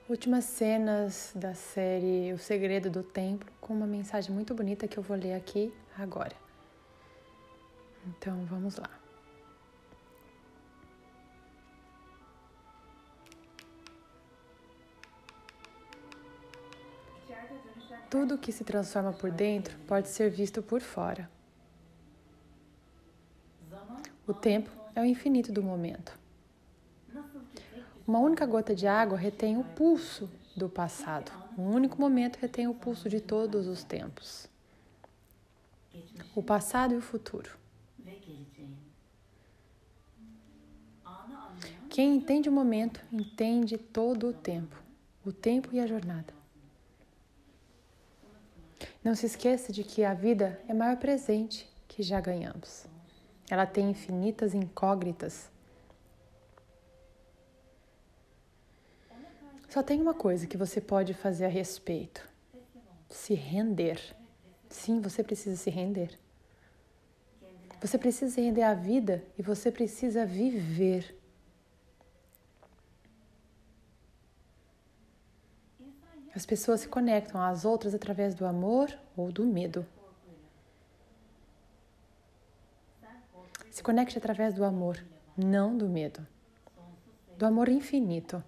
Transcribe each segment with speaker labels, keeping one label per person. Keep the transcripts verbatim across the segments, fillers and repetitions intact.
Speaker 1: últimas cenas da série O Segredo do Templo, com uma mensagem muito bonita que eu vou ler aqui agora. Então, vamos lá. Tudo que se transforma por dentro pode ser visto por fora. O tempo é o infinito do momento. Uma única gota de água retém o pulso do passado. Um único momento retém o pulso de todos os tempos. O passado e o futuro. Quem entende o momento, entende todo o tempo. O tempo e a jornada. Não se esqueça de que a vida é o maior presente que já ganhamos. Ela tem infinitas incógnitas. Só tem uma coisa que você pode fazer a respeito: se render. Sim, você precisa se render. Você precisa se render à vida e você precisa viver. As pessoas se conectam às outras através do amor ou do medo. Se conecte através do amor, não do medo. Do amor infinito.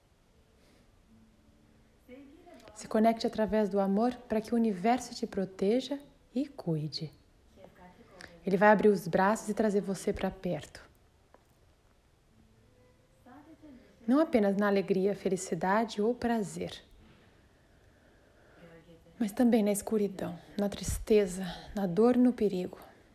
Speaker 1: Se conecte através do amor para que o universo te proteja e cuide. Ele vai abrir os braços e trazer você para perto. Não apenas na alegria, felicidade ou prazer, mas também na escuridão, na tristeza, na dor e no perigo.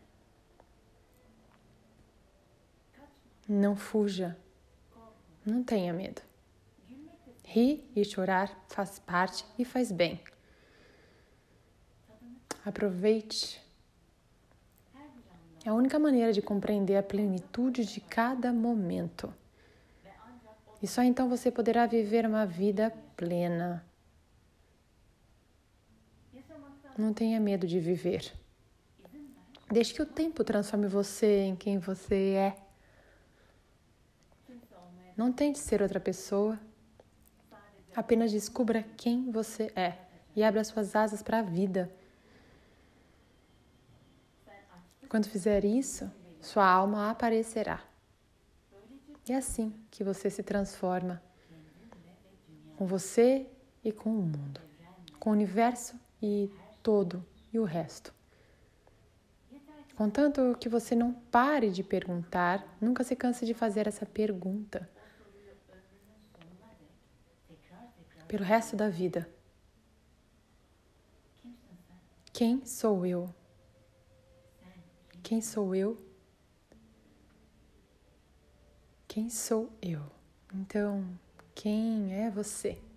Speaker 1: Não fuja. Não tenha medo. Rir e chorar faz parte e faz bem. Aproveite. É a única maneira de compreender a plenitude de cada momento. E só então você poderá viver uma vida plena. Não tenha medo de viver. Deixe que o tempo transforme você em quem você é. Não tente ser outra pessoa. Apenas descubra quem você é e abra suas asas para a vida. Quando fizer isso, sua alma aparecerá. E é assim que você se transforma com você e com o mundo, com o universo e todo e o resto. Contanto que você não pare de perguntar, nunca se canse de fazer essa pergunta. Pelo resto da vida. Quem sou eu? Quem sou eu? Quem sou eu? Então, quem é você?